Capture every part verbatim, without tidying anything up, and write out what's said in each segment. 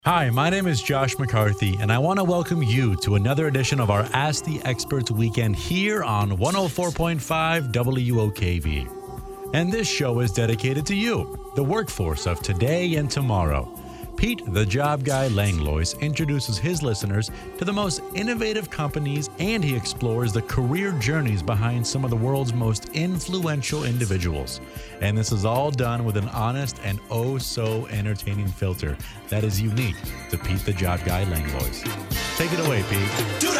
Hi, my name is Josh McCarthy, and I want to welcome you to another edition of our Ask the Experts weekend here on one oh four point five W O K V. And this show is dedicated to you, the workforce of today and tomorrow. Pete, the job guy Langlois, introduces his listeners to the most innovative companies, and he explores the career journeys behind some of the world's most influential individuals. And this is all done with an honest and oh so entertaining filter that is unique to Pete, the job guy Langlois. Take it away, Pete. Do the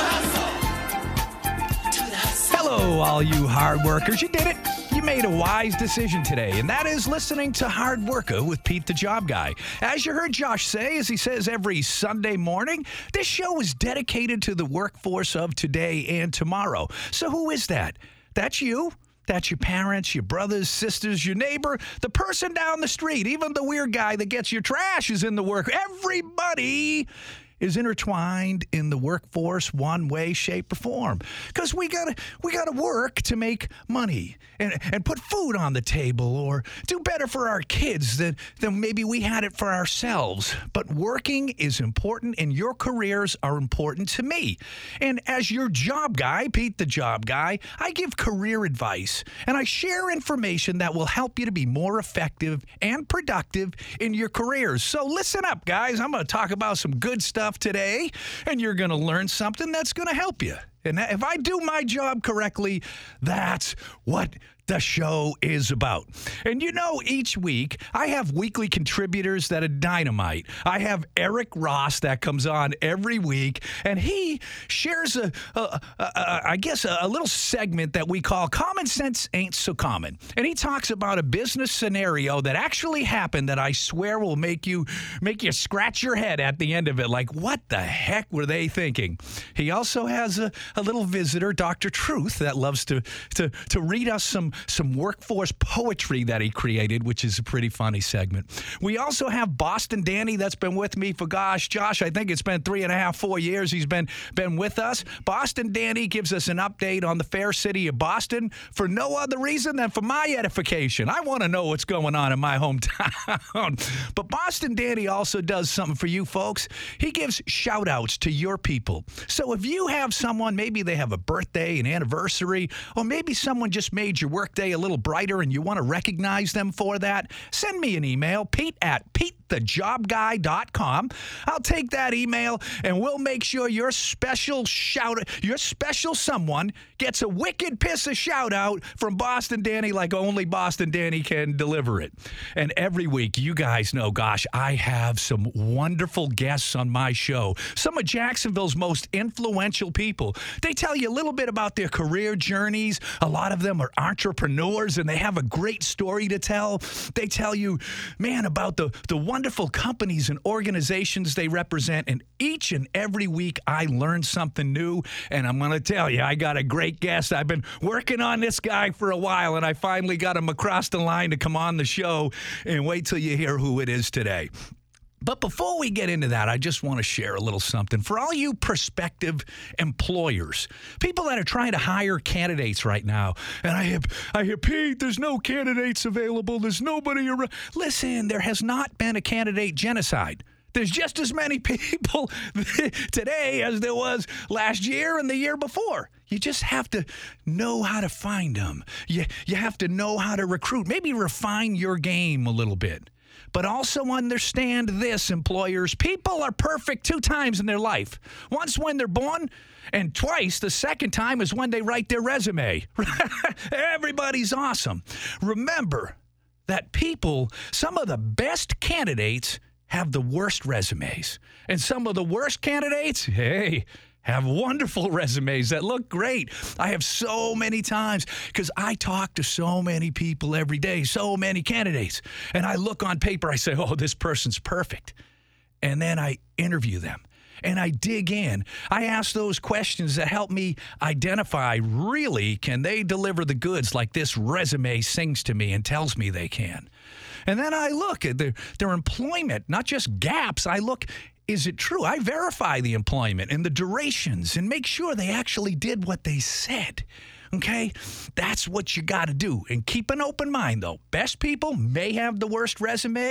hustle. Do the hustle. Hello, all you hard workers. You did it. You made a wise decision today, and that is listening to Hard Worker with Pete the Job Guy. As you heard Josh say, as he says every Sunday morning, this show is dedicated to the workforce of today and tomorrow. So who is that? That's you. That's your parents, your brothers, sisters, your neighbor, the person down the street, even the weird guy that gets your trash is in the work. Everybody is intertwined in the workforce one way, shape, or form. Because we gotta we gotta work to make money and, and put food on the table or do better for our kids than, than maybe we had it for ourselves. But working is important, and your careers are important to me. And as your job guy, Pete the Job Guy, I give career advice, and I share information that will help you to be more effective and productive in your careers. So listen up, guys. I'm going to talk about some good stuff today, and you're going to learn something that's going to help you. And if I do my job correctly, that's what the show is about. And you know, each week I have weekly contributors that are dynamite. I have Eric Ross that comes on every week, and he shares a, a, a, a I guess a, a little segment that we call Common Sense Ain't So Common. And he talks about a business scenario that actually happened that I swear will make you make you scratch your head at the end of it, like, what the heck were they thinking? He also has a, a little visitor, Doctor Truth, that loves to to to read us some some workforce poetry that he created, which is a pretty funny segment. We also have Boston Danny that's been with me for, gosh, Josh, I think it's been three and a half, four years he's been, been with us. Boston Danny gives us an update on the fair city of Boston for no other reason than for my edification. I want to know what's going on in my hometown. But Boston Danny also does something for you folks. He gives shout-outs to your people. So if you have someone, maybe they have a birthday, an anniversary, or maybe someone just made your workday a little brighter and you want to recognize them for that, send me an email, Pete at Pete the Job Guy dot com. I'll take that email and we'll make sure your special shout, your special someone gets a wicked piss of shout out from Boston Danny like only Boston Danny can deliver it. And every week, you guys know, gosh, I have some wonderful guests on my show. Some of Jacksonville's most influential people. They tell you a little bit about their career journeys. A lot of them are entrepreneurs and they have a great story to tell. They tell you, man, about the, the wonderful companies and organizations they represent. And each and every week I learn something new. And I'm going to tell you, I got a great guest. I've been working on this guy for a while, and I finally got him across the line to come on the show. And wait till you hear who it is today. But before we get into that, I just want to share a little something. For all you prospective employers, people that are trying to hire candidates right now, and I hear, I hear, Pete, there's no candidates available. There's nobody around. Listen, there has not been a candidate genocide. There's just as many people today as there was last year and the year before. You just have to know how to find them. You, you have to know how to recruit. Maybe refine your game a little bit. But also understand this, employers. People are perfect two times in their life. Once when they're born, and twice, the second time, is when they write their resume. Everybody's awesome. Remember that people, some of the best candidates have the worst resumes. And some of the worst candidates, hey, have wonderful resumes that look great. I have so many times, because I talk to so many people every day, so many candidates. And I look on paper, I say, oh, this person's perfect. And then I interview them. And I dig in. I ask those questions that help me identify, really, can they deliver the goods like this resume sings to me and tells me they can? And then I look at their, their employment, not just gaps. I look, is it true? I verify the employment and the durations and make sure they actually did what they said. Okay? That's what you got to do. And keep an open mind, though. Best people may have the worst resume,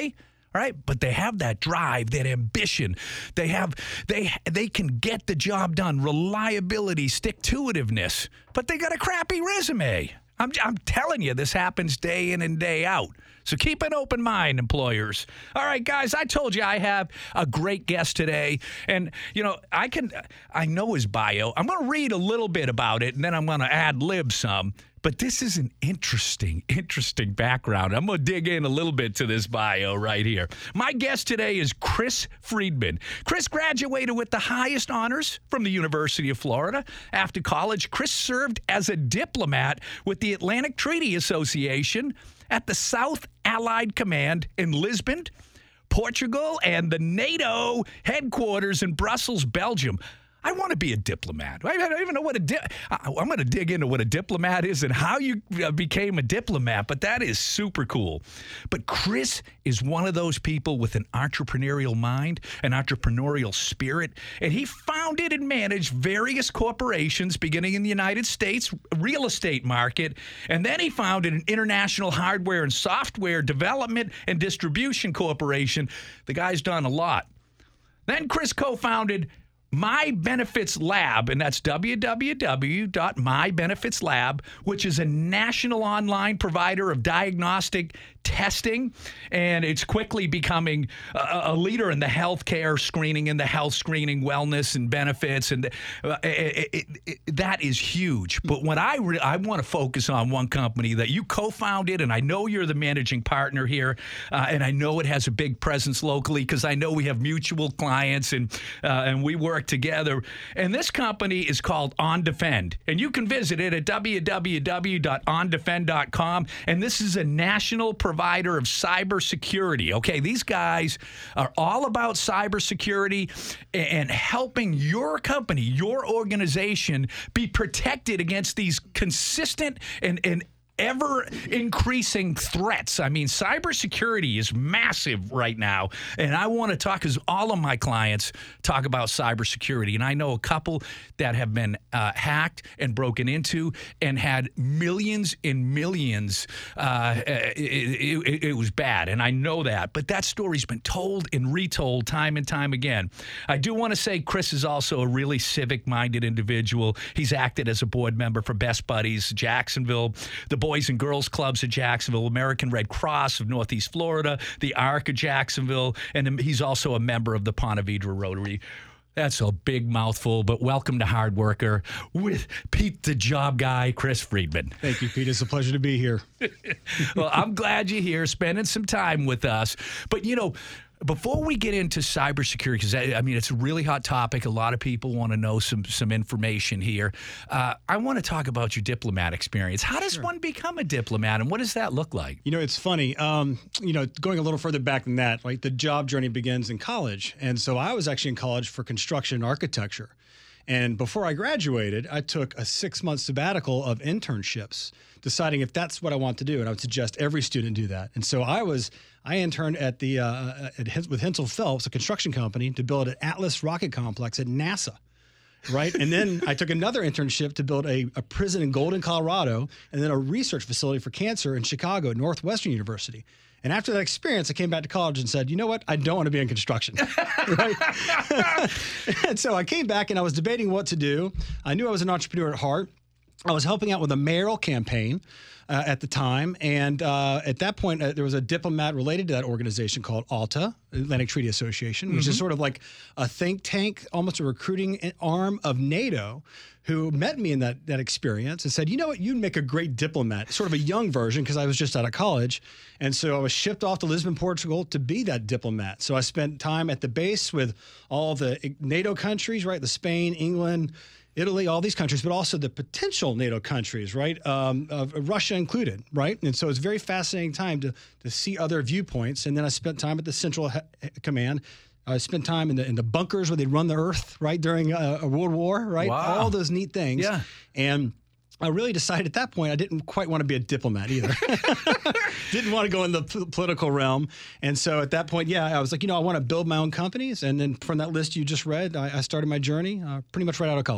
All right, but they have that drive, that ambition. They have, they they can get the job done. Reliability, stick-to-itiveness, but they got a crappy resume. I'm I'm telling you, this happens day in and day out. So keep an open mind, employers. All right, guys, I told you I have a great guest today, and you know I can I know his bio. I'm going to read a little bit about it, and then I'm going to ad lib some. But this is an interesting, interesting background. I'm going to dig in a little bit to this bio right here. My guest today is Chris Friedman. Chris graduated with the highest honors from the University of Florida. After college, Chris served as a diplomat with the Atlantic Treaty Association at the South Allied Command in Lisbon, Portugal, and the NATO headquarters in Brussels, Belgium. I want to be a diplomat. I don't even know what a di- I'm going to dig into what a diplomat is and how you became a diplomat, but that is super cool. But Chris is one of those people with an entrepreneurial mind, an entrepreneurial spirit, and he founded and managed various corporations beginning in the United States real estate market, and then he founded an international hardware and software development and distribution corporation. The guy's done a lot. Then Chris co-founded My Benefits Lab, and that's w w w dot my benefits lab, which is a national online provider of diagnostic testing, and it's quickly becoming a, a leader in the healthcare screening and the health screening, wellness and benefits, and uh, it, it, it, that is huge. But when I re- I want to focus on one company that you co-founded, and I know you're the managing partner here, uh, and I know it has a big presence locally because I know we have mutual clients and uh, and we work together. And this company is called OnDefend, and you can visit it at w w w dot on defend dot com. And this is a national provider of cybersecurity. Okay, these guys are all about cybersecurity and helping your company, your organization, be protected against these consistent and and ever-increasing threats. I mean, cybersecurity is massive right now, and I want to talk, because all of my clients talk about cybersecurity, and I know a couple that have been uh, hacked and broken into and had millions and millions. Uh, it, it, it was bad, and I know that, but that story's been told and retold time and time again. I do want to say Chris is also a really civic-minded individual. He's acted as a board member for Best Buddies Jacksonville, the Boys and Girls Clubs of Jacksonville, American Red Cross of Northeast Florida, the Arc of Jacksonville, and he's also a member of the Ponte Vedra Rotary. That's a big mouthful, but welcome to Hard Worker with Pete the Job Guy, Chris Friedman. Thank you, Pete. It's a pleasure to be here. Well, I'm glad you're here, spending some time with us. But, you know, before we get into cybersecurity, because I, I mean, it's a really hot topic. A lot of people want to know some some information here. Uh, I want to talk about your diplomat experience. How does Sure. one become a diplomat, and what does that look like? You know, it's funny. Um, you know, going a little further back than that, like the job journey begins in college. And so I was actually in college for construction and architecture. And before I graduated, I took a six-month sabbatical of internships, deciding if that's what I want to do. And I would suggest every student do that. And so I was, I interned at the uh, at, with Hensel Phelps, a construction company, to build an Atlas rocket complex at NASA. Right. And then I took another internship to build a, a prison in Golden, Colorado, and then a research facility for cancer in Chicago at Northwestern University. And after that experience, I came back to college and said, you know what? I don't want to be in construction. Right? And so I came back and I was debating what to do. I knew I was an entrepreneur at heart. I was helping out with a mayoral campaign uh, at the time. And uh, at that point, uh, there was a diplomat related to that organization called ALTA, Atlantic Treaty Association, which Mm-hmm. is sort of like a think tank, almost a recruiting arm of NATO, who met me in that that experience and said, you know what, you'd make a great diplomat, sort of a young version, because I was just out of college. And so I was shipped off to Lisbon, Portugal to be that diplomat. So I spent time at the base with all the NATO countries, right? The Spain, England, Italy, all these countries, but also the potential NATO countries, right? Um, uh, Russia included, right? And so it's a very fascinating time to to see other viewpoints. And then I spent time at the Central he- Command. I spent time in the in the bunkers where they'd run the Earth, right, during a, a World War, right? Wow. All those neat things. Yeah. And I really decided at that point I didn't quite want to be a diplomat either. Didn't want to go in the p- political realm. And so at that point, yeah, I was like, you know, I want to build my own companies. And then from that list you just read, I, I started my journey uh, pretty much right out of college.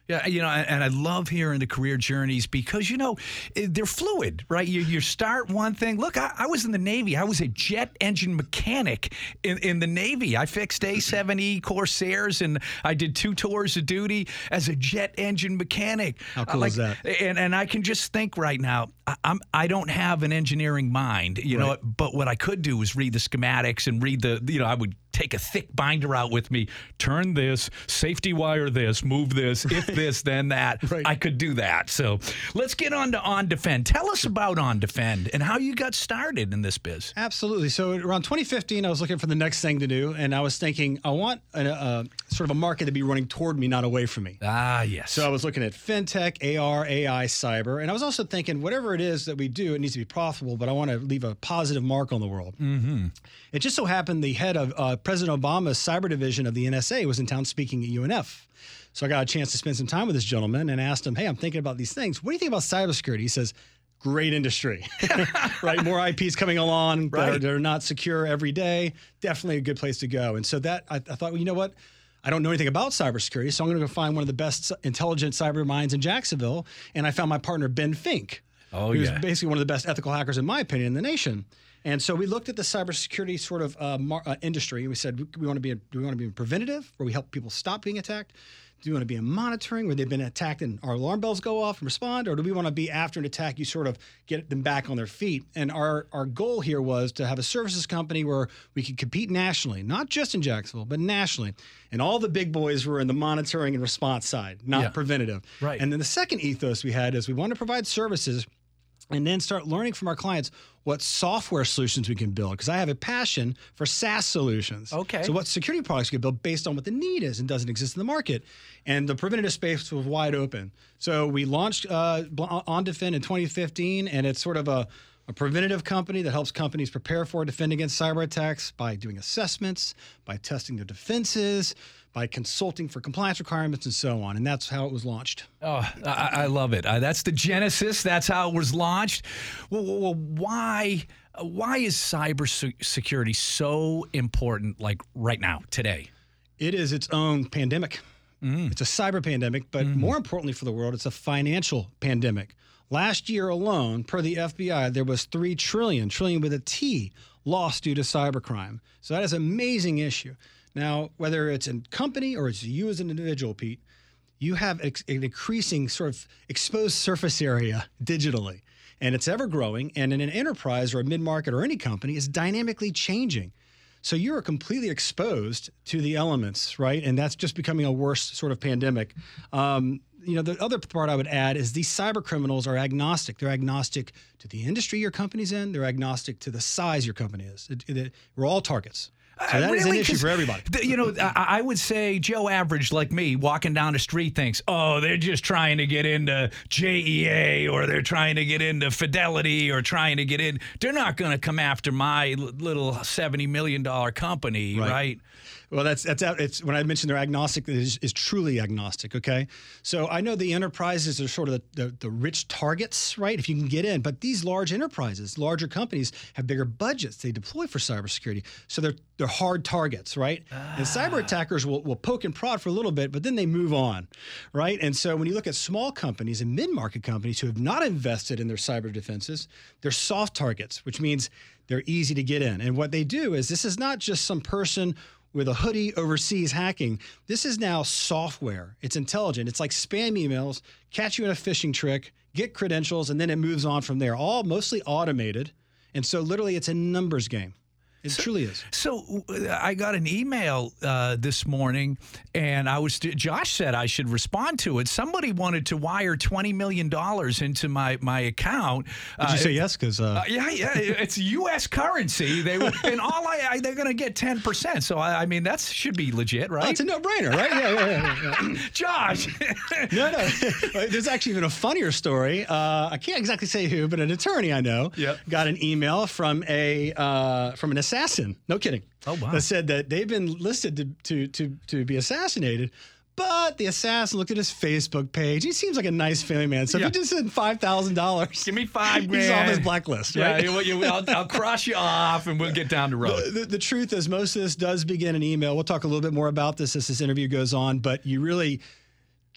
Yeah, you know, and I love hearing the career journeys because, you know, they're fluid, right? You you start one thing. Look, I, I was in the Navy. I was a jet engine mechanic in, in the Navy. I fixed A seven E Corsairs, and I did two tours of duty as a jet engine mechanic. How cool uh, like, is that? And, and I can just think right now, I, I'm, I don't have an engineering mind, you know, Right. but what I could do is read the schematics and read the, you know, I would take a thick binder out with me, turn this, safety wire this, move this, if this, then that. Right. I could do that. So let's get on to On Defend. Tell us about On Defend and how you got started in this biz. Absolutely. So around twenty fifteen, I was looking for the next thing to do, and I was thinking, I want a, a sort of a market to be running toward me, not away from me. Ah, yes. So I was looking at fintech, A R, A I, cyber, and I was also thinking, whatever it is that we do, it needs to be profitable, but I want to leave a positive mark on the world. Mm-hmm. It just so happened the head of uh, President Obama's cyber division of the N S A was in town speaking at U N F. So I got a chance to spend some time with this gentleman and asked him, hey, I'm thinking about these things. What do you think about cybersecurity? He says, great industry, right? More I Ps coming along that, Right. are, that are not secure every day. Definitely a good place to go. And so that I, I thought, well, you know what? I don't know anything about cybersecurity, so I'm going to go find one of the best intelligent cyber minds in Jacksonville. And I found my partner, Ben Fink, Oh, who's yeah. basically one of the best ethical hackers, in my opinion, in the nation. And so we looked at the cybersecurity sort of uh, mar- uh, industry, and we said, we, we want to be, a, do we want to be in preventative, where we help people stop being attacked? Do we want to be in monitoring, where they've been attacked and our alarm bells go off and respond? Or do we want to be after an attack, you sort of get them back on their feet? And our, our goal here was to have a services company where we could compete nationally, not just in Jacksonville, but nationally. And all the big boys were in the monitoring and response side, not Yeah. preventative. Right. And then the second ethos we had is we want to provide services and then start learning from our clients what software solutions we can build. Because I have a passion for SaaS solutions. Okay. So what security products we can build based on what the need is and doesn't exist in the market. And the preventative space was wide open. So we launched uh, On Defend in twenty fifteen, and it's sort of a, a preventative company that helps companies prepare for and defend against cyber attacks by doing assessments, by testing their defenses, by consulting for compliance requirements, and so on. And that's how it was launched. Oh, I, I love it. Uh, that's the genesis. That's how it was launched. Well, well, well, why, why is cyber se- security so important, like right now, today? It is its own pandemic. It's a cyber pandemic, but more importantly for the world, it's a financial pandemic. Last year alone, per the F B I, there was three trillion, trillion with a T, lost due to cybercrime. So that is an amazing issue. Now, whether it's a company or it's you as an individual, Pete, you have ex- an increasing sort of exposed surface area digitally, and it's ever growing. And in an enterprise or a mid-market or any company, it's dynamically changing. So you're completely exposed to the elements, right? And that's just becoming a worse sort of pandemic. Um, you know, the other part I would add is these cyber criminals are agnostic. They're agnostic to the industry your company's in. They're agnostic to the size your company is. It, it, we're all targets. So that is an Really? issue 'Cause, for everybody. th- You know, I, I would say Joe Average, like me, walking down the street thinks, oh, they're just trying to get into J E A or they're trying to get into Fidelity or trying to get in. They're not going to come after my l- little seventy million dollars company, right? Right. Well, that's that's out. It's when I mentioned they're agnostic, it is, is truly agnostic. Okay, so I know the enterprises are sort of the, the the rich targets, right? If you can get in, but these large enterprises, larger companies have bigger budgets they deploy for cybersecurity, so they're they're hard targets, right? And cyber attackers will will poke and prod for a little bit, but then they move on, right? And so when you look at small companies and mid-market companies who have not invested in their cyber defenses, they're soft targets, which means they're easy to get in. And what they do is this is not just some person with a hoodie overseas hacking. This is now software. It's intelligent. It's like spam emails, catch you in a phishing trick, get credentials, and then it moves on from there. All mostly automated. And so literally it's a numbers game. It truly is. So uh, I got an email uh, this morning, and I was Josh said I should respond to it. Somebody wanted to wire twenty million dollars into my my account. Did you say yes? Because uh, Uh, yeah, yeah, it's U S currency. They were, and all I, I they're going to get ten percent. So I, I mean that should be legit, right? oh, it's a no-brainer, right? Yeah, yeah, yeah. yeah. Josh. No, no. There's actually even a funnier story. Uh, I can't exactly say who, but an attorney I know Yep. got an email from a uh, from an assassin. No kidding. Oh, wow. That said that they've been listed to to to, to be assassinated. But the assassin looked at his Facebook page. He seems like a nice family man. So Yeah. if he just said five thousand dollars, Give me five he's grand. off his blacklist, Yeah, right? you, you, I'll, I'll cross you off, and we'll get down the road. The, the truth is, most of this does begin in email. We'll talk a little bit more about this as this interview goes on, but you really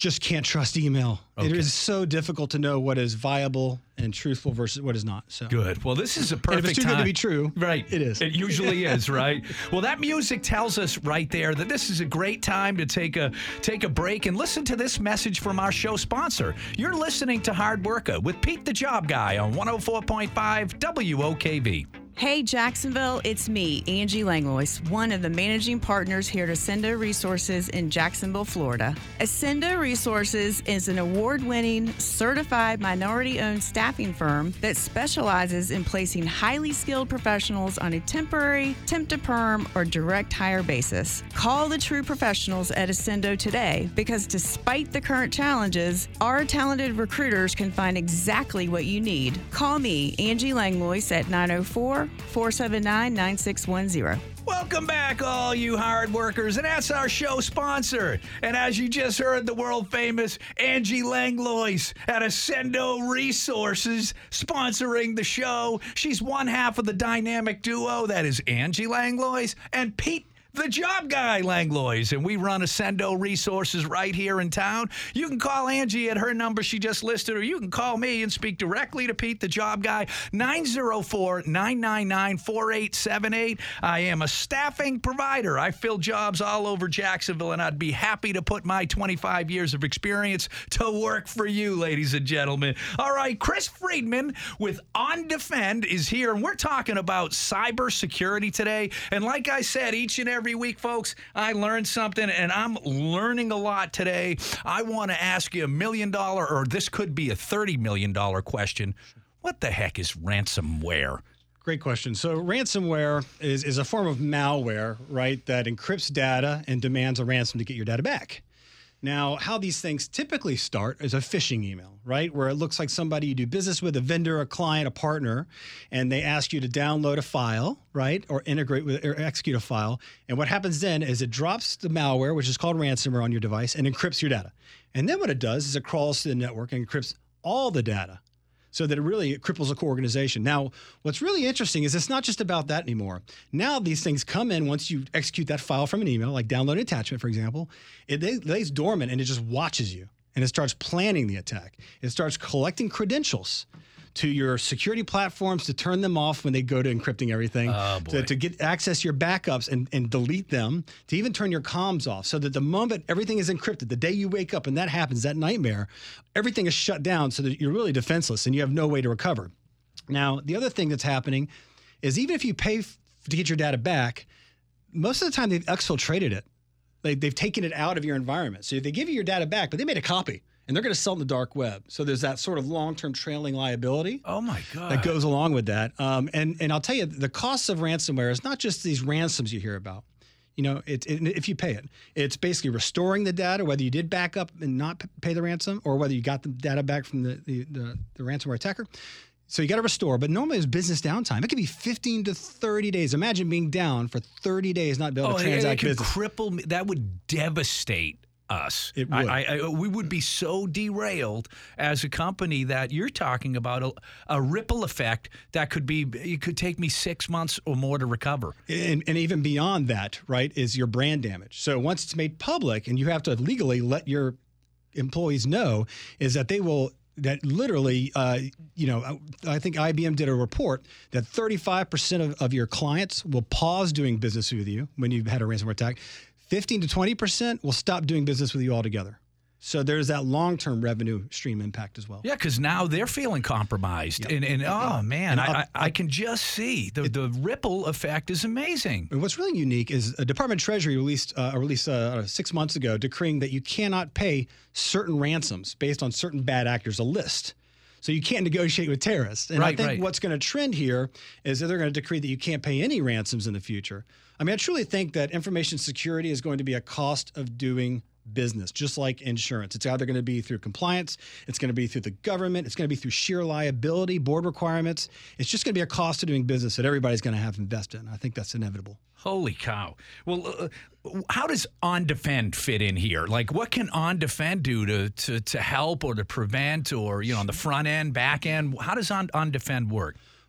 just can't trust email. It Okay. is so difficult to know what is viable and truthful versus what is not. So Good. Well, this is a And perfect if it's too time. good to be true, Right. it is. It usually is, right? Well, that music tells us right there that this is a great time to take a take a break and listen to this message from our show sponsor. You're listening to Hard Worker with Pete the Job Guy on one oh four point five W O K V. Hey, Jacksonville, it's me, Angie Langlois, one of the managing partners here at Ascenda Resources in Jacksonville, Florida. Ascenda Resources is an award-winning, certified minority-owned staffing firm that specializes in placing highly skilled professionals on a temporary, temp-to-perm, or direct hire basis. Call the true professionals at Ascendo today because despite the current challenges, our talented recruiters can find exactly what you need. Call me, Angie Langlois, at nine oh four, four seven nine, nine six one zero. Welcome back, all you hard workers, and that's our show sponsor. And as you just heard, the world famous Angie Langlois at Ascendo Resources sponsoring the show. She's one half of the dynamic duo that is Angie Langlois and Pete the Job Guy Langlois, and we run Ascendo Resources right here in town. You can call Angie at her number she just listed, or you can call me and speak directly to Pete the Job Guy, nine oh four, nine nine nine, four eight seven eight. I am a staffing provider. I fill jobs all over Jacksonville, and I'd be happy to put my twenty-five years of experience to work for you, ladies and gentlemen. All right, Chris Friedman with On Defend is here, and we're talking about cybersecurity today. And like I said, each and every Every week, folks, I learn something, and I'm learning a lot today. I want to ask you a million dollar, or this could be a thirty million dollars question. What the heck is ransomware? Great question. So ransomware is, is a form of malware, right, that encrypts data and demands a ransom to get your data back. Now, how these things typically start is a phishing email, right, where it looks like somebody you do business with, a vendor, a client, a partner, and they ask you to download a file, right, or integrate with or execute a file. And what happens then is it drops the malware, which is called ransomware, on your device and encrypts your data. And then what it does is it crawls to the network and encrypts all the data, so that it really cripples a core organization. Now, what's really interesting is it's not just about that anymore. Now these things come in once you execute that file from an email, like download an attachment, for example. It lays dormant and it just watches you, and it starts planning the attack. It starts collecting credentials to your security platforms to turn them off when they go to encrypting everything, Oh, boy. to, to get access to your backups and, and delete them, to even turn your comms off, so that the moment everything is encrypted, the day you wake up and that happens, that nightmare, everything is shut down so that you're really defenseless and you have no way to recover. Now, the other thing that's happening is even if you pay f- to get your data back, most of the time they've exfiltrated it. They, they've taken it out of your environment. So they give you your data back, but they made a copy. And they're going to sell it in the dark web. So there's that sort of long-term trailing liability Oh, my God. that goes along with that. Um, and and I'll tell you, the costs of ransomware is not just these ransoms you hear about. You know, it, it, if you pay it, it's basically restoring the data, whether you did back up and not p- pay the ransom, or whether you got the data back from the the, the, the ransomware attacker. So you got to restore. But normally it's business downtime. It could be fifteen to thirty days. Imagine being down for thirty days, not be able Oh, to it, it transact could business. cripple me. That would devastate us. It would. I, I, we would be so derailed as a company that you're talking about a, a ripple effect that could be, it could take me six months or more to recover. And, and even beyond that, right, is your brand damage. So once it's made public, and you have to legally let your employees know, is that they will, that literally, uh, you know, I think I B M did a report that thirty-five percent of, of your clients will pause doing business with you when you've had a ransomware attack. fifteen to twenty percent will stop doing business with you altogether. So there's that long-term revenue stream impact as well. Yeah, because now they're feeling compromised. And, and oh, man, And I, I'll- I, I can just see the, the ripple effect is amazing. And what's really unique is a Department of Treasury released uh, released uh, six months ago decreeing that you cannot pay certain ransoms based on certain bad actors, a list. So you can't negotiate with terrorists. And Right, I think right. what's going to trend here is that they're going to decree that you can't pay any ransoms in the future. I mean, I truly think that information security is going to be a cost of doing business, just like insurance. It's either going to be through compliance, it's going to be through the government, it's going to be through sheer liability, board requirements. It's just going to be a cost of doing business that everybody's going to have to invest in. I think that's inevitable. Holy cow. Well, uh, how does On Defend fit in here? Like, what can On Defend do to, to, to help or to prevent, or, you know, on the front end, back end? How does On, On Defend work?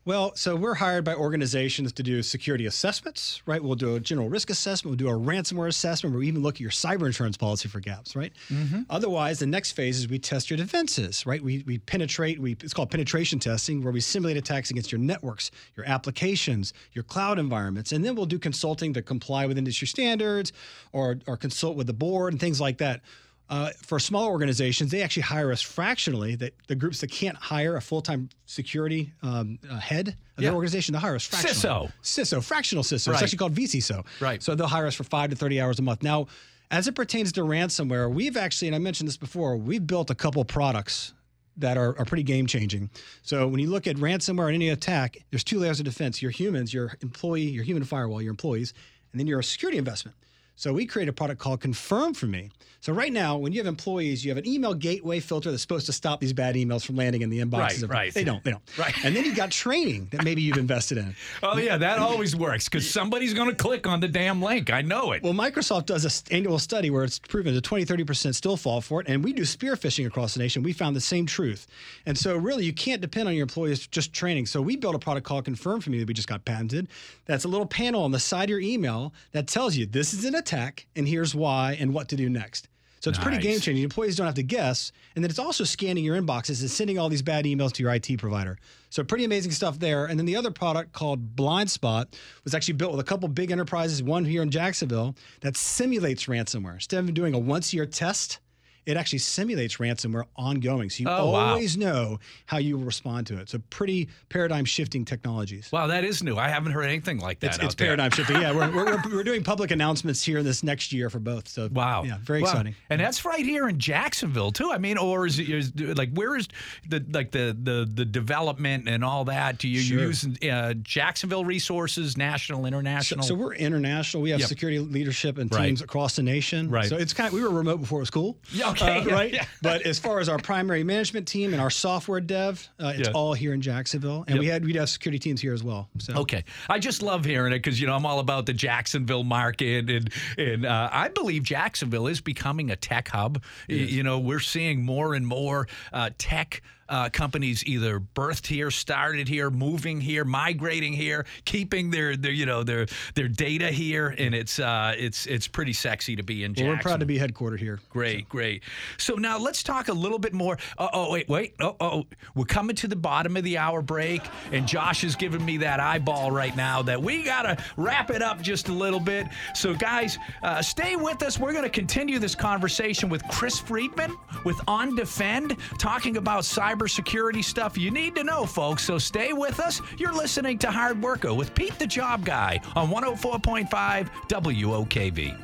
Well, so we're hired by organizations to do security assessments, right? We'll do a general risk assessment. We'll do a ransomware assessment. We'll even look at your cyber insurance policy for gaps, right? Mm-hmm. Otherwise, the next phase is we test your defenses, right? We we penetrate. We it's called penetration testing, where we simulate attacks against your networks, your applications, your cloud environments, and then we'll do consulting to comply with industry standards, or or consult with the board and things like that. Uh, for smaller organizations, they actually hire us fractionally. That the groups that can't hire a full-time security um, uh, head of Yeah. their organization, they'll hire us fractionally. C I S O. C I S O, fractional C I S O. Right. It's actually called V C I S O. Right. So they'll hire us for five to thirty hours a month. Now, as it pertains to ransomware, we've actually, and I mentioned this before, we've built a couple products that are, are pretty game-changing. So when you look at ransomware and any attack, there's two layers of defense. Your humans, your employee, your human firewall, your employees, and then your security investment. So we create a product called Confirm for Me. So right now, when you have employees, you have an email gateway filter that's supposed to stop these bad emails from landing in the inboxes. Right, of, right. They don't. They don't. Right. And then you got training that maybe you've invested in. Oh, yeah, that always works because somebody's going to click on the damn link. I know it. Well, Microsoft does an annual study where it's proven that twenty, thirty percent still fall for it. And we do spear phishing across the nation. We found the same truth. And so really, you can't depend on your employees just training. So we built a product called Confirm for Me that we just got patented. That's a little panel on the side of your email that tells you this is an attack and here's why and what to do next. So it's pretty Nice. game changing. Employees don't have to guess. And then it's also scanning your inboxes and sending all these bad emails to your I T provider. So pretty amazing stuff there. And then the other product called Blind Spot was actually built with a couple big enterprises, one here in Jacksonville, that simulates ransomware. Instead of doing a once-a-year test, it actually simulates ransomware ongoing. So you Oh, wow. always know how you will respond to it. So pretty paradigm-shifting technologies. Wow, that is new. I haven't heard anything like that It's, out it's there. paradigm shifting. Yeah, we're, we're, we're, we're doing public announcements here this next year for both. So Wow. yeah, very Wow. exciting. And that's right here in Jacksonville too. I mean, or is it is, like where is the like the the the development and all that? Do you Sure. use uh, Jacksonville resources, national, So, international? so we're international. We have Yep. security leadership and Right. teams across the nation. Right. So it's kind of, we were remote before it was cool. Yeah, okay, Uh, yeah, right. yeah. But as far as our primary management team and our software dev, uh, it's Yeah. all here in Jacksonville, and Yep. we had we have security teams here as well. So Okay, I just love hearing it because you know I'm all about the Jacksonville market, and and uh, I believe Jacksonville is becoming a tech hub. Y- You know, we're seeing more and more uh, tech. Uh, companies either birthed here, started here, moving here, migrating here, keeping their, their you know their their data here, and it's uh, it's it's pretty sexy to be in Well, Jacksonville. we're proud to be headquartered here. Great, great. So now let's talk a little bit more. Oh, oh wait, wait. Oh, oh, we're coming to the bottom of the hour break, and Josh is giving me that eyeball right now that we gotta wrap it up just a little bit. So guys, uh, stay with us. We're gonna continue this conversation with Chris Friedman with On Defend, talking about cybersecurity stuff you need to know, folks. So stay with us. You're listening to Hard Worker with Pete the Job Guy on one oh four point five W O K V.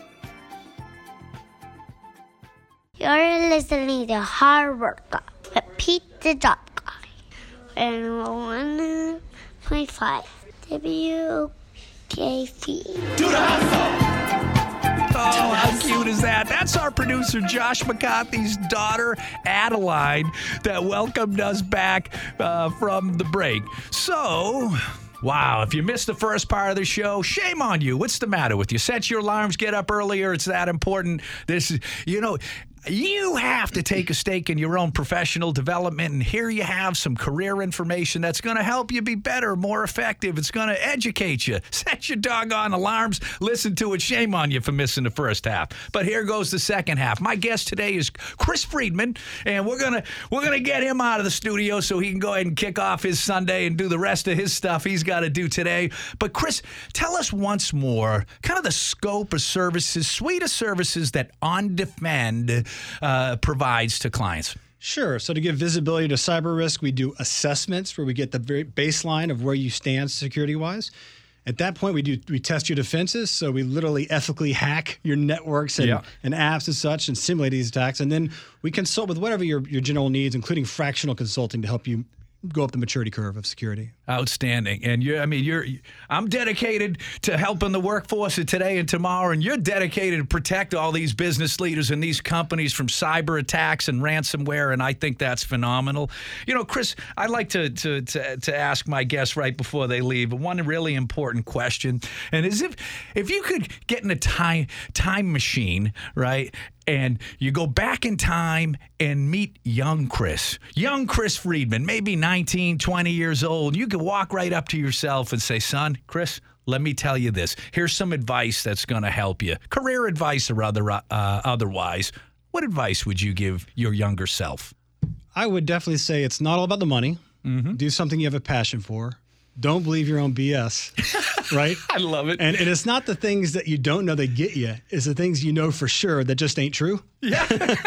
You're listening to Hard Worker with Pete the Job Guy. And one point five W K V. Oh, how cute is that? That's our producer, Josh McCarthy's daughter, Adeline, that welcomed us back uh, from the break. So, wow, if you missed the first part of the show, shame on you. What's the matter with you? Set your alarms, get up earlier. It's that important. This is, you know, you have to take a stake in your own professional development, and here you have some career information that's going to help you be better, more effective. It's going to educate you. Set your doggone alarms. Listen to it. Shame on you for missing the first half. But here goes the second half. My guest today is Chris Friedman, and we're gonna we're gonna get him out of the studio so he can go ahead and kick off his Sunday and do the rest of his stuff he's got to do today. But Chris, tell us once more, kind of the scope of services, suite of services that On Defend uh, provides to clients. Sure. So to give visibility to cyber risk, we do assessments where we get the very baseline of where you stand security-wise. At that point, we do we test your defenses. So we literally ethically hack your networks and, Yeah. and apps and such and simulate these attacks. And then we consult with whatever your, your general needs, including fractional consulting to help you go up the maturity curve of security. Outstanding. And you're, I mean, you're, I'm dedicated to helping the workforce of today and tomorrow, and you're dedicated to protect all these business leaders and these companies from cyber attacks and ransomware, and I think that's phenomenal. You know, Chris, I'd like to to to, to ask my guests right before they leave one really important question, and is if if you could get in a time time machine, right, and you go back in time and meet young Chris, young Chris Friedman, maybe nineteen, twenty years old. You could walk right up to yourself and say, son, Chris, let me tell you this. Here's some advice that's going to help you. Career advice or other, uh, otherwise. What advice would you give your younger self? I would definitely say it's not all about the money. Mm-hmm. Do something you have a passion for. Don't believe your own B S, right? I love it. And, and it's not the things that you don't know that get you. It's the things you know for sure that just ain't true. Yeah.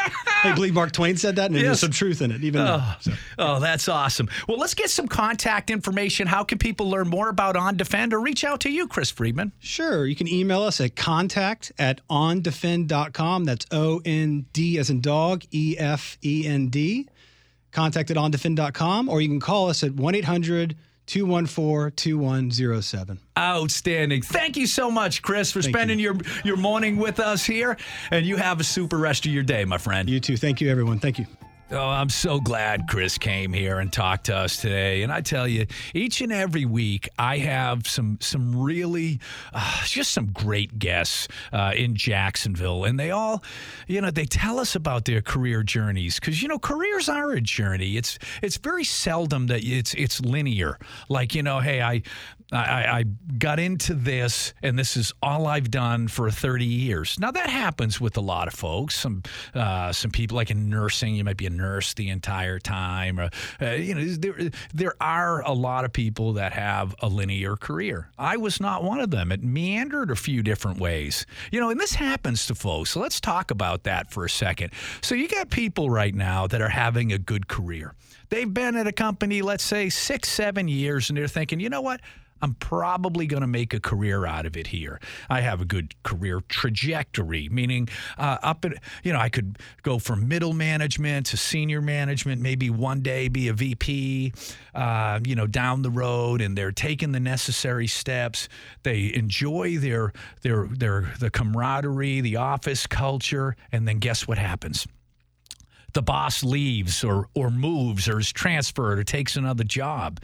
I believe Mark Twain said that, and Yes. there's some truth in it, even Oh, though. So. oh, that's awesome. Well, let's get some contact information. How can people learn more about On Defend or reach out to you, Chris Friedman? Sure. You can email us at contact at on defend dot com. That's O N D as in dog, E F E N D. Contact at on defend dot com, or you can call us at one eight hundred two one four two one zero seven. Outstanding. Thank you so much, Chris, for Thank spending you. your, your morning with us here. And you have a super rest of your day, my friend. You too. Thank you, everyone. Thank you. Oh, I'm so glad Chris came here and talked to us today. And I tell you, each and every week, I have some some really, uh, just some great guests uh, in Jacksonville. And they all, you know, they tell us about their career journeys. Because, you know, careers are a journey. It's it's very seldom that it's it's linear. Like, you know, hey, I, I, I got into this, and this is all I've done for thirty years. Now, that happens with a lot of folks. Some uh, some people, like in nursing, you might be a nurse the entire time. Or, uh, you know, there there are a lot of people that have a linear career. I was not one of them. It meandered a few different ways. You know, and this happens to folks. So let's talk about that for a second. So you got people right now that are having a good career. They've been at a company, let's say, six, seven years, and they're thinking, you know what? I'm probably going to make a career out of it here. I have a good career trajectory, meaning uh, up at, you know, I could go from middle management to senior management, maybe one day be a V P, uh, you know, down the road, and they're taking the necessary steps. They enjoy their, their, their, the camaraderie, the office culture, and then guess what happens? The boss leaves or or moves or is transferred or takes another job.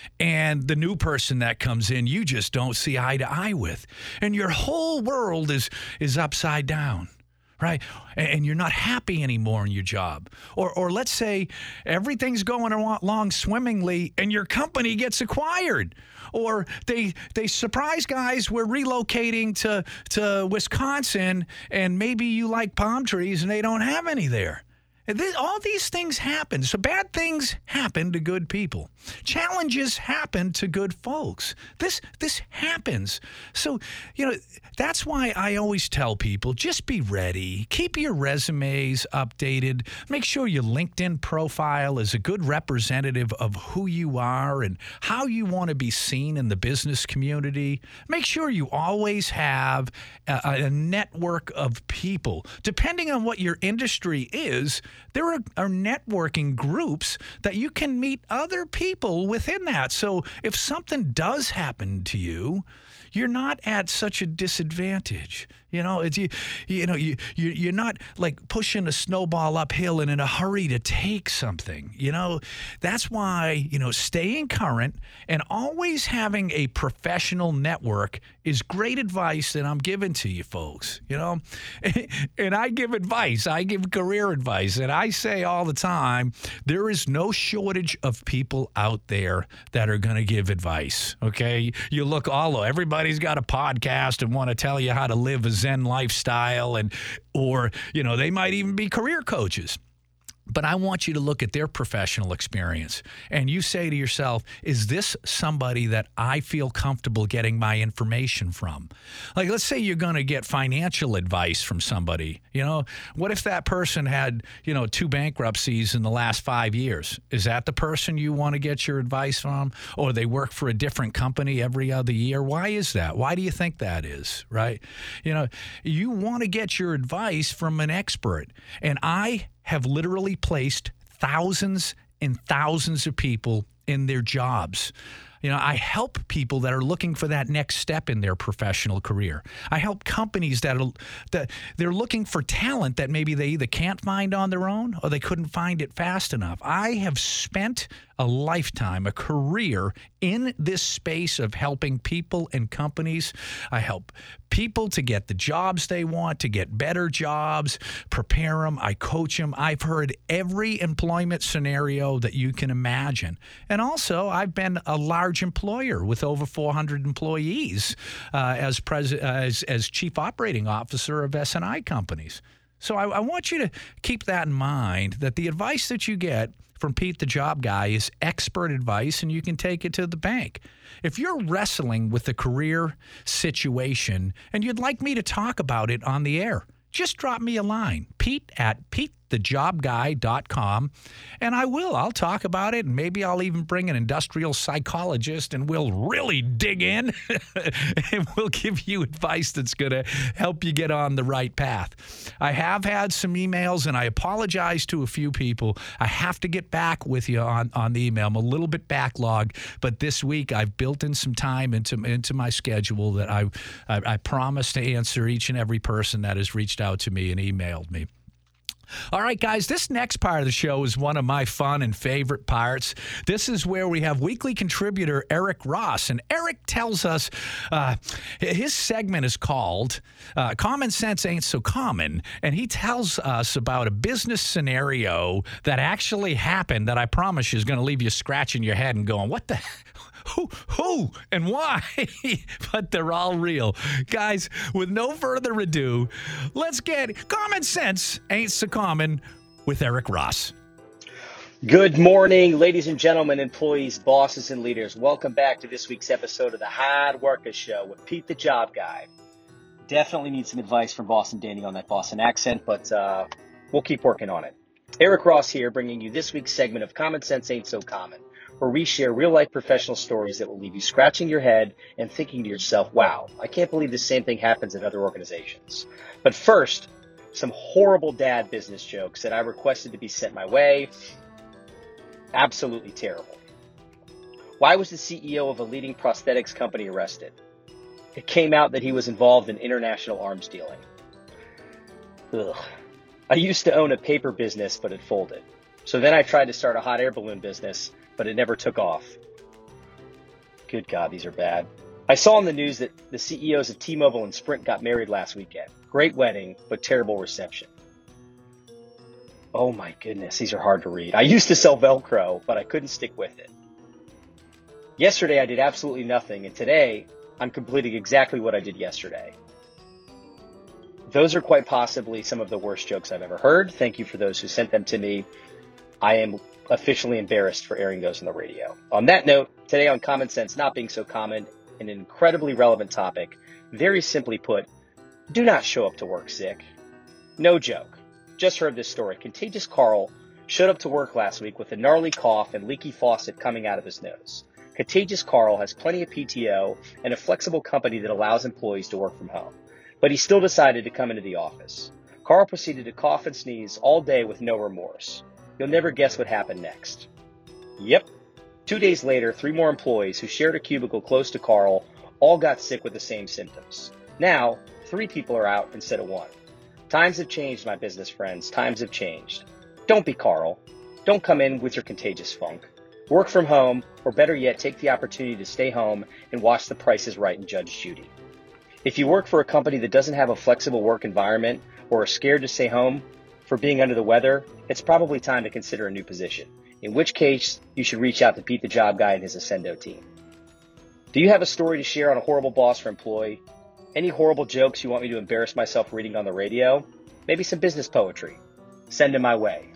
And the new person that comes in, you just don't see eye to eye with. And your whole world is is upside down, right? And you're not happy anymore in your job. Or or let's say everything's going along swimmingly and your company gets acquired. Or they they surprise guys, we're relocating to, to Wisconsin, and maybe you like palm trees and they don't have any there. This, all these things happen. So bad things happen to good people. Challenges happen to good folks. This this happens. So, you know, that's why I always tell people, just be ready. Keep your resumes updated. Make sure your LinkedIn profile is a good representative of who you are and how you want to be seen in the business community. Make sure you always have a, a network of people. Depending on what your industry is, there are, are networking groups that you can meet other people within that. So if something does happen to you, you're not at such a disadvantage. You know, it's you, you know, you, you you're not like pushing a snowball uphill and in a hurry to take something. You know, that's why, you know, staying current and always having a professional network is great advice that I'm giving to you folks. You know, and I give advice. I give career advice, and I say all the time, there is no shortage of people out there that are going to give advice. Okay, you look all over. Everybody's got a podcast and want to tell you how to live a Zen lifestyle, and or you know, they might even be career coaches. But I want you to look at their professional experience and you say to yourself, is this somebody that I feel comfortable getting my information from? Like, let's say you're going to get financial advice from somebody. You know, what if that person had, you know, two bankruptcies in the last five years? Is that the person you want to get your advice from? Or they work for a different company every other year? Why is that? Why do you think that is, right? You know, you want to get your advice from an expert. And I have literally placed thousands and thousands of people in their jobs. You know, I help people that are looking for that next step in their professional career. I help companies that are, that they're looking for talent that maybe they either can't find on their own or they couldn't find it fast enough. I have spent a lifetime, a career in this space of helping people and companies. I help people to get the jobs they want, to get better jobs, prepare them. I coach them. I've heard every employment scenario that you can imagine. And also, I've been a large large employer with over four hundred employees uh, as, pres- uh, as as chief operating officer of S and I companies. So I, I want you to keep that in mind, that the advice that you get from Pete the Job Guy is expert advice, and you can take it to the bank. If you're wrestling with a career situation and you'd like me to talk about it on the air, just drop me a line, Pete at pete the job guy dot com, and I will. I'll talk about it, and maybe I'll even bring an industrial psychologist, and we'll really dig in, and we'll give you advice that's going to help you get on the right path. I have had some emails, and I apologize to a few people. I have to get back with you on, on the email. I'm a little bit backlogged, but this week I've built in some time into, into my schedule that I, I, I promise to answer each and every person that has reached out to me and emailed me. All right, guys, this next part of the show is one of my fun and favorite parts. This is where we have weekly contributor Eric Ross, and Eric tells us uh, his segment is called uh, Common Sense Ain't So Common, and he tells us about a business scenario that actually happened that I promise you is going to leave you scratching your head and going, what the Who, who, and why? But they're all real. Guys, with no further ado, let's get Common Sense Ain't So Common with Eric Ross. Good morning, ladies and gentlemen, employees, bosses, and leaders. Welcome back to this week's episode of the Hard Worker Show with Pete the Job Guy. Definitely need some advice from Boston Danny on that Boston accent, but uh, we'll keep working on it. Eric Ross here, bringing you this week's segment of Common Sense Ain't So Common, where we share real-life professional stories that will leave you scratching your head and thinking to yourself, wow, I can't believe the same thing happens at other organizations. But first, some horrible dad business jokes that I requested to be sent my way. Absolutely terrible. Why was the C E O of a leading prosthetics company arrested? It came out that he was involved in international arms dealing. Ugh. I used to own a paper business, but it folded. So then I tried to start a hot air balloon business, but it never took off. Good God, these are bad. I saw in the news that the C E Os of T-Mobile and Sprint got married last weekend. Great wedding, but terrible reception. Oh my goodness, these are hard to read. I used to sell Velcro, but I couldn't stick with it. Yesterday I did absolutely nothing, and today I'm completing exactly what I did yesterday. Those are quite possibly some of the worst jokes I've ever heard. Thank you for those who sent them to me. I am officially embarrassed for airing those on the radio. On that note, today on Common Sense Not Being So Common, an incredibly relevant topic, very simply put, do not show up to work sick. No joke. Just heard this story. Contagious Carl showed up to work last week with a gnarly cough and leaky faucet coming out of his nose. Contagious Carl has plenty of P T O and a flexible company that allows employees to work from home, but he still decided to come into the office. Carl proceeded to cough and sneeze all day with no remorse. You'll never guess what happened next. Yep. Two days later, three more employees who shared a cubicle close to Carl all got sick with the same symptoms. Now, three people are out instead of one. Times have changed, my business friends. Times have changed. Don't be Carl. Don't come in with your contagious funk. Work from home, or better yet, take the opportunity to stay home and watch The Price is Right and Judge Judy. If you work for a company that doesn't have a flexible work environment or are scared to stay home for being under the weather, it's probably time to consider a new position, in which case you should reach out to Pete the Job Guy and his Ascendo team. Do you have a story to share on a horrible boss or employee? Any horrible jokes you want me to embarrass myself reading on the radio? Maybe some business poetry? Send them my way.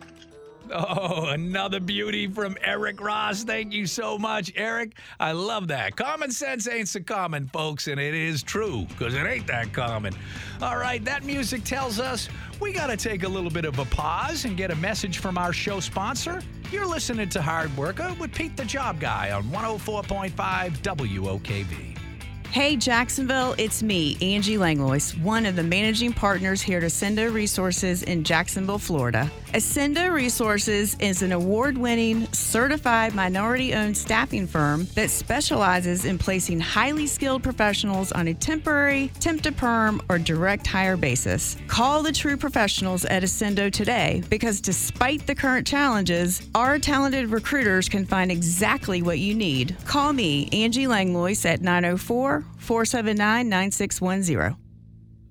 Oh, another beauty from Eric Ross. Thank you so much, Eric. I love that. Common sense ain't so common, folks, and it is true, because it ain't that common. All right, that music tells us we got to take a little bit of a pause and get a message from our show sponsor. You're listening to Hard Worker with Pete the Job Guy on one oh four point five W O K V. Hey, Jacksonville, it's me, Angie Langlois, one of the managing partners here at Ascendo Resources in Jacksonville, Florida. Ascendo Resources is an award-winning, certified minority-owned staffing firm that specializes in placing highly skilled professionals on a temporary, temp-to-perm, or direct hire basis. Call the true professionals at Ascendo today, because despite the current challenges, our talented recruiters can find exactly what you need. Call me, Angie Langlois, at nine oh four, four seven nine, nine six one zero. Oh,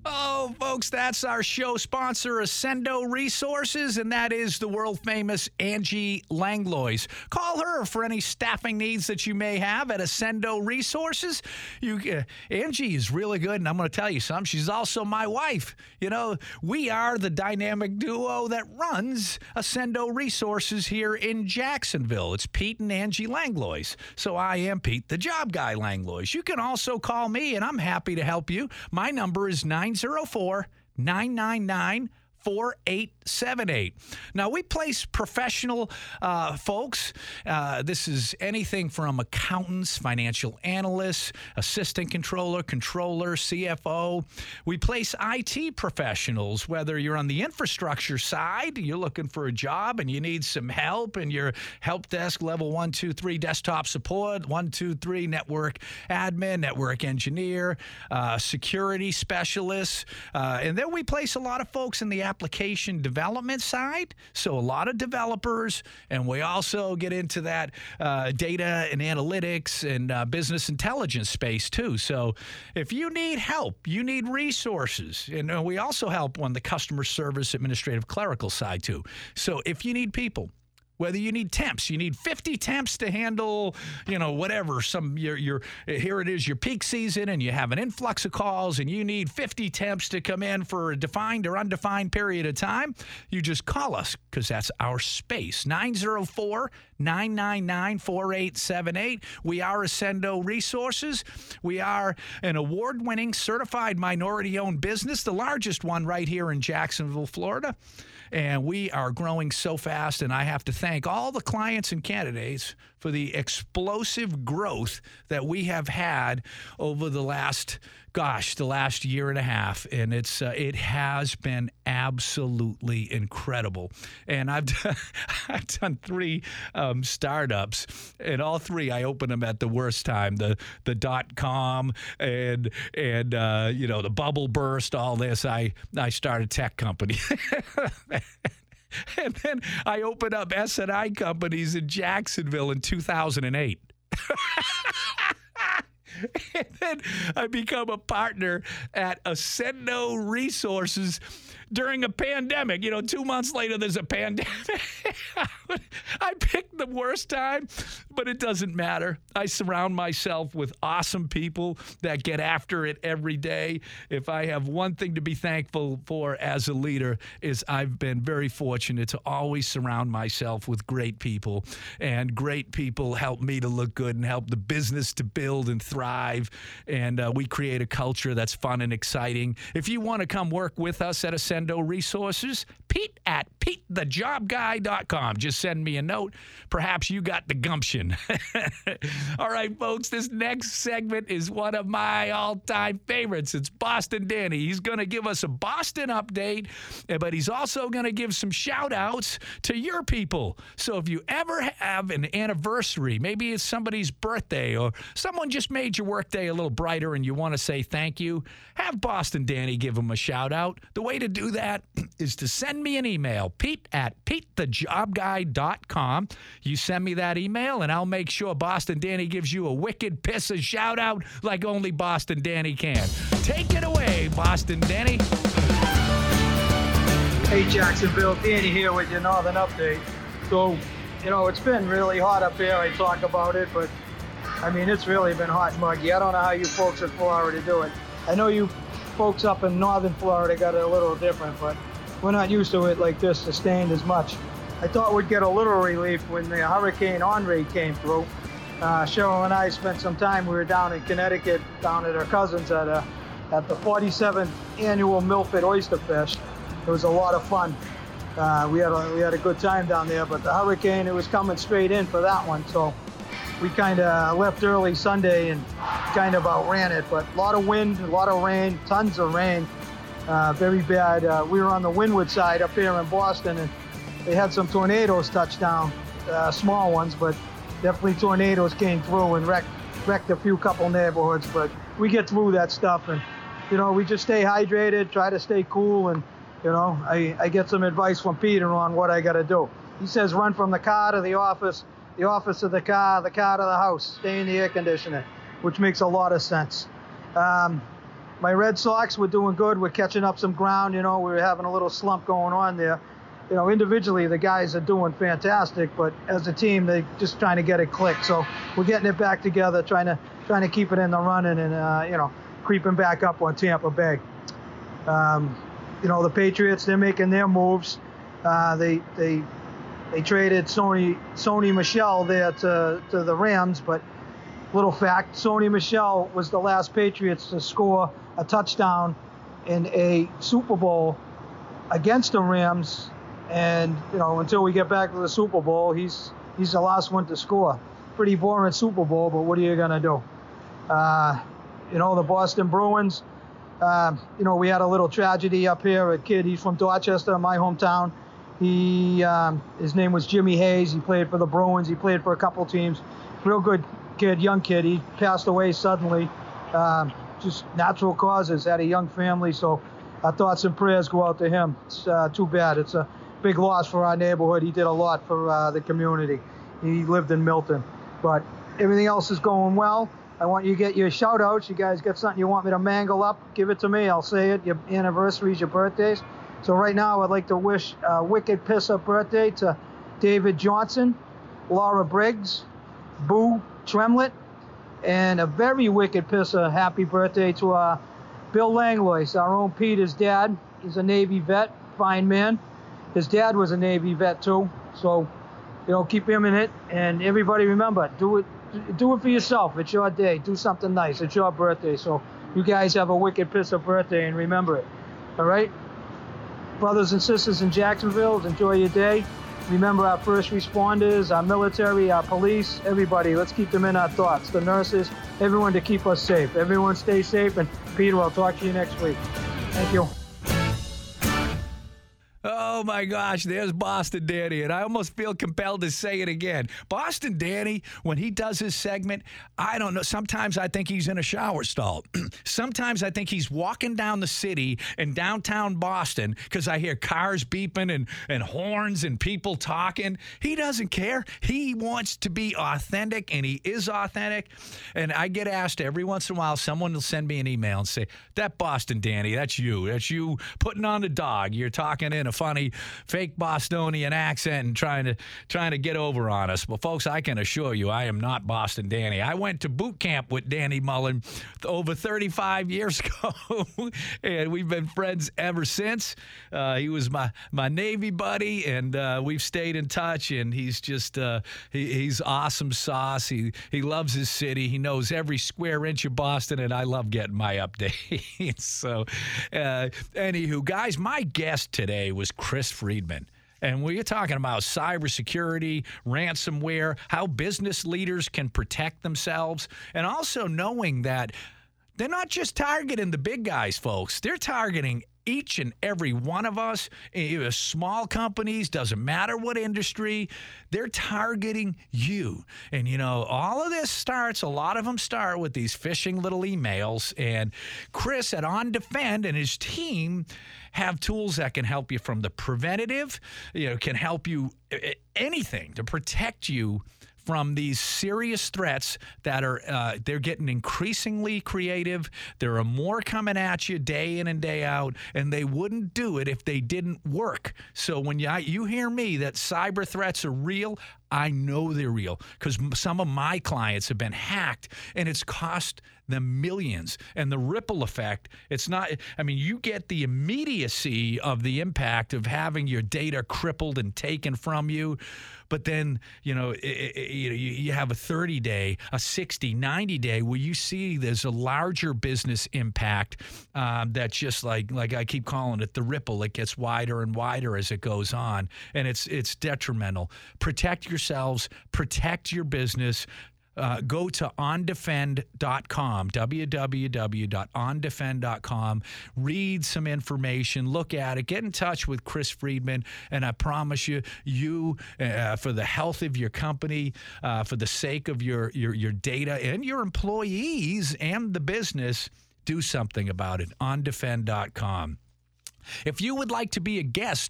go, folks. That's our show sponsor, Ascendo Resources, and that is the world-famous Angie Langlois. Call her for any staffing needs that you may have at Ascendo Resources. You, uh, Angie is really good, and I'm going to tell you something. She's also my wife. You know, we are the dynamic duo that runs Ascendo Resources here in Jacksonville. It's Pete and Angie Langlois. So I am Pete, the job guy Langlois. You can also call me, and I'm happy to help you. My number is nine oh four, nine nine nine, four eight seven eight. Now, we place professional uh, folks. Uh, this is anything from accountants, financial analysts, assistant controller, controller, C F O. We place I T professionals, whether you're on the infrastructure side, you're looking for a job and you need some help, and you're help desk level one, two, three desktop support, one, two, three network admin, network engineer, uh, security specialists. Uh, and then we place a lot of folks in the application development development side, so a lot of developers, and we also get into that uh, data and analytics and uh, business intelligence space too. So if you need help, you need resources, and uh, we also help on the customer service, administrative, clerical side too. So if you need people, whether you need temps, you need fifty temps to handle, you know, whatever. Some your your here it is, your peak season, and you have an influx of calls, and you need fifty temps to come in for a defined or undefined period of time. You just call us, because that's our space. nine oh four, nine nine nine, four eight seven eight. We are Ascendo Resources. We are an award-winning, certified minority-owned business, the largest one right here in Jacksonville, Florida. And we are growing so fast, and I have to thank all the clients and candidates for the explosive growth that we have had over the last, gosh, the last year and a half. And it's uh, it has been absolutely incredible. And I've done, I've done three um, startups, and all three I opened them at the worst time. The the dot com and and uh, you know, the bubble burst, all this. I I started a tech company. And then I opened up S and I companies in Jacksonville in two thousand eight. And then I become a partner at Ascendo Resources during a pandemic. You know, two months later, there's a pandemic. I picked the worst time, but it doesn't matter. I surround myself with awesome people that get after it every day. If I have one thing to be thankful for as a leader, is I've been very fortunate to always surround myself with great people, and great people help me to look good and help the business to build and thrive. And uh, we create a culture that's fun and exciting. If you want to come work with us at Ascendo Resources, Pete at Pete the Job Guy dot com. Just send me a note. Perhaps you got the gumption. All right, folks, this next segment is one of my all-time favorites. It's Boston Danny. He's going to give us a Boston update, but he's also going to give some shout-outs to your people. So if you ever have an anniversary, maybe it's somebody's birthday, or someone just made your workday a little brighter and you want to say thank you, have Boston Danny give him a shout-out. The way to do that is to send me an email, Pete at Pete the Job Guy dot com. You send me that email, and I'll make sure Boston Danny gives you a wicked piss of shout-out like only Boston Danny can. Take it away, Boston Danny. Hey, Jacksonville, Danny here with your Northern Update. So, you know, it's been really hot up here. I talk about it, but, I mean, it's really been hot and muggy. I don't know how you folks in Florida do it. I know you folks up in northern Florida got it a little different, but we're not used to it like this, sustained as much. I thought we'd get a little relief when the Hurricane Henri came through. Uh, Cheryl and I spent some time, we were down in Connecticut, down at our cousins at, a, at the forty-seventh annual Milford Oyster Fest. It was a lot of fun. Uh, we had a, we had a good time down there, but the hurricane, it was coming straight in for that one, so we kind of left early Sunday and kind of outran it. But a lot of wind, a lot of rain, tons of rain, uh, very bad. Uh, we were on the windward side up here in Boston, and they had some tornadoes touch down, uh, small ones, but definitely tornadoes came through and wrecked, wrecked a few couple neighborhoods. But we get through that stuff, and you know, we just stay hydrated, try to stay cool, and you know, I, I get some advice from Peter on what I got to do. He says run from the car to the office, the office to the car, the car to the house, stay in the air conditioner, which makes a lot of sense. Um, my Red Sox were doing good. We're catching up some ground. You know, we were having a little slump going on there. You know, individually, the guys are doing fantastic, but as a team, they're just trying to get it clicked. So we're getting it back together, trying to trying to keep it in the running and, uh, you know, creeping back up on Tampa Bay. Um, you know, the Patriots, they're making their moves. Uh, they they they traded Sony Sony Michel there to, to the Rams, but little fact, Sony Michel was the last Patriots to score a touchdown in a Super Bowl against the Rams. And, you know, until we get back to the Super Bowl, he's he's the last one to score. Pretty boring Super Bowl, but what are you going to do? Uh, you know, the Boston Bruins, uh, you know, we had a little tragedy up here. A kid, he's from Dorchester, my hometown. He, um, his name was Jimmy Hayes. He played for the Bruins. He played for a couple teams. Real good kid, young kid. He passed away suddenly, um, just natural causes, had a young family. So our thoughts and prayers go out to him. It's uh, too bad. It's a big loss for our neighborhood. He did a lot for uh, the community. He lived in Milton. But everything else is going well. I want you to get your shout outs. You guys got something you want me to mangle up, give it to me. I'll say it. Your anniversaries, your birthdays. So right now I'd like to wish a wicked piss up birthday to David Johnson, Laura Briggs, Boo Tremlett, and a very wicked pisser happy birthday to uh, Bill Langlois, our own Peter's dad. He's a Navy vet, fine man. His dad was a Navy vet too, so, you know, keep him in it. And everybody remember, do it do it for yourself. It's your day. Do something nice. It's your birthday. So you guys have a wicked pisser birthday and remember it. All right? Brothers and sisters in Jacksonville, enjoy your day. Remember our first responders, our military, our police, everybody. Let's keep them in our thoughts. The nurses, everyone to keep us safe. Everyone stay safe. And Peter, I'll talk to you next week. Thank you. Oh, my gosh, there's Boston Danny, and I almost feel compelled to say it again. Boston Danny, when he does his segment, I don't know, sometimes I think he's in a shower stall. Sometimes I think he's walking down the city in downtown Boston because I hear cars beeping and, and horns and people talking. He doesn't care. He wants to be authentic, and he is authentic. And I get asked every once in a while, someone will send me an email and say, that Boston Danny, that's you. That's you putting on the dog. You're talking in a funny fake Bostonian accent and trying to trying to get over on us. Well, folks, I can assure you I am not Boston Danny. I went to boot camp with Danny Mullen over thirty-five years ago, and we've been friends ever since. Uh, he was my, my Navy buddy, and uh, we've stayed in touch, and he's just uh, he, he's awesome sauce. He, he loves his city. He knows every square inch of Boston, and I love getting my updates. so, uh, anywho, guys, my guest today was Chris Friedman. And we're talking about cybersecurity, ransomware, how business leaders can protect themselves, and also knowing that they're not just targeting the big guys, folks. They're targeting each and every one of us, small companies, doesn't matter what industry, they're targeting you. And, you know, all of this starts, a lot of them start with these phishing little emails. And Chris at OnDefend and his team have tools that can help you from the preventative, you know, can help you anything to protect you from these serious threats that are, uh, they're getting increasingly creative. There are more coming at you day in and day out, and they wouldn't do it if they didn't work. So when you, you hear me that cyber threats are real, I know they're real because some of my clients have been hacked, and it's cost them millions. And the ripple effect, it's not, I mean, you get the immediacy of the impact of having your data crippled and taken from you. But then, you know, it, it, you, you have a thirty day, a sixty, ninety day where you see there's a larger business impact um, that's just like, like I keep calling it, the ripple. It gets wider and wider as it goes on, and it's it's detrimental. Protect yourselves, protect your business. Uh, go to on defend dot com, w w w dot on defend dot com. Read some information, look at it, get in touch with Chris Friedman, and I promise you, you uh, for the health of your company, uh, for the sake of your, your, your data and your employees and the business, do something about it. on defend dot com. If you would like to be a guest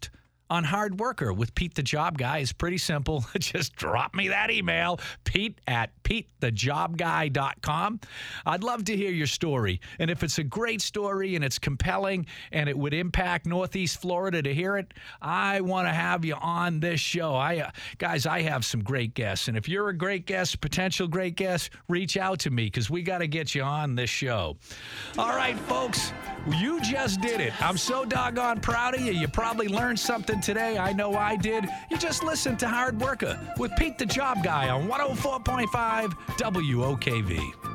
on Hard Worker with Pete the Job Guy. It's pretty simple. Just drop me that email, Pete at Pete the Job Guy dot com. I'd love to hear your story. And if it's a great story and it's compelling and it would impact Northeast Florida to hear it, I want to have you on this show. I, uh, guys, I have some great guests. And if you're a great guest, potential great guest, reach out to me because we got to get you on this show. All right, folks, you just did it. I'm so doggone proud of you. You probably learned something today. I know I did. You just listened to Hard Worker with Pete the Job Guy on one oh four point five W O K V.